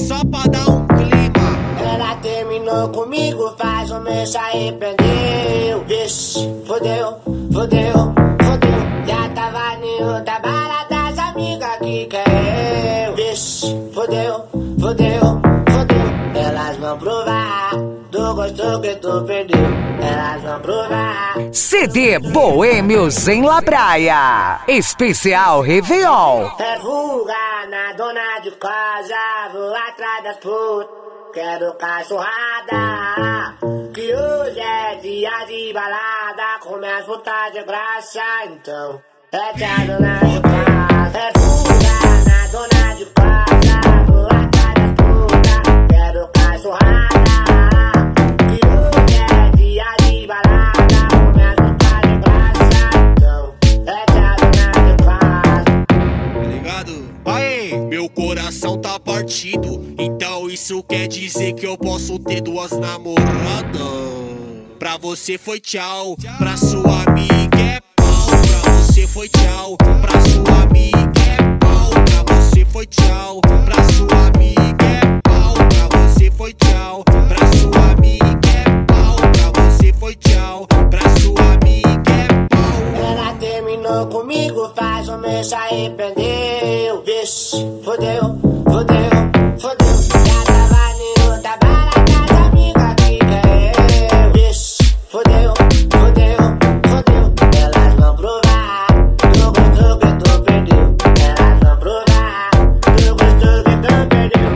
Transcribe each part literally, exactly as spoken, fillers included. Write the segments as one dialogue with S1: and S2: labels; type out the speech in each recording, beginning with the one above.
S1: só pra dar um clima.
S2: Ela terminou comigo, faz um mês se arrependeu. Vixe, fodeu, fodeu, fodeu. Já tava em outra balada, as amigas que quer eu. Vixe, fodeu, fodeu, fodeu. Elas vão provar do gosto que tu perdeu. Elas vão provar.
S3: C D Boêmios em La Praia, especial Réveillon.
S2: É vulgar na dona de casa, vou atrás das putas, quero cachorrada. Que hoje é dia de balada, com minhas putas de graça, então é que a dona de casa. É vulgar na dona de casa, vou atrás das putas, quero cachorrada. Que hoje é dia de balada, com minhas putas de graça, então é que a dona de casa.
S1: Tá ligado? Aê, meu coração tá partido, então isso quer dizer que eu posso ter duas namoradas. Pra você foi tchau, pra sua amiga é pau. Pra você foi tchau, pra sua amiga é pau. Pra você foi tchau, pra sua amiga é pau. Pra você foi tchau, pra sua amiga é pau. Pra você foi tchau, pra sua amiga é pau.
S2: Ela terminou comigo, faz um mês se arrependeu. Vixe, fodeu, fodeu, fodeu. Já tava em outra balada, as amigas que quer eu. Vixe, fodeu, fodeu, fodeu. Elas vão provar do gosto que tu perdeu. Elas vão provar do gosto que tu perdeu.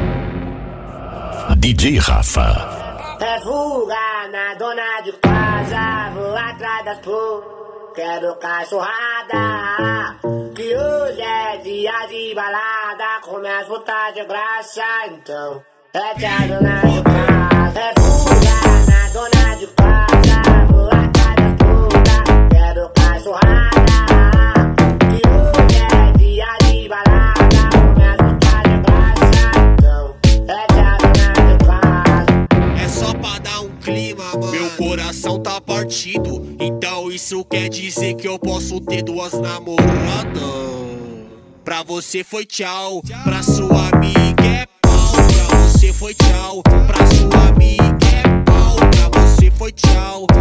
S4: D J Rafa.
S2: É vulgar na dona de casa, vou atrás das putas, quero cachorrada. Que hoje é dia de balada, com minhas putas de graça, então é que a dona de casa. É vulgar na dona de casa, vou atrás das putas, quero cachorrada. Que hoje é dia de balada, com minhas putas de graça, então é que a dona de casa.
S1: É só pra dar um clima, mano. Meu coração tá partido, então isso quer dizer que eu posso ter duas namoradas. Pra você foi tchau, pra sua amiga é pau. Pra você foi tchau, pra sua amiga é pau. Pra você foi tchau,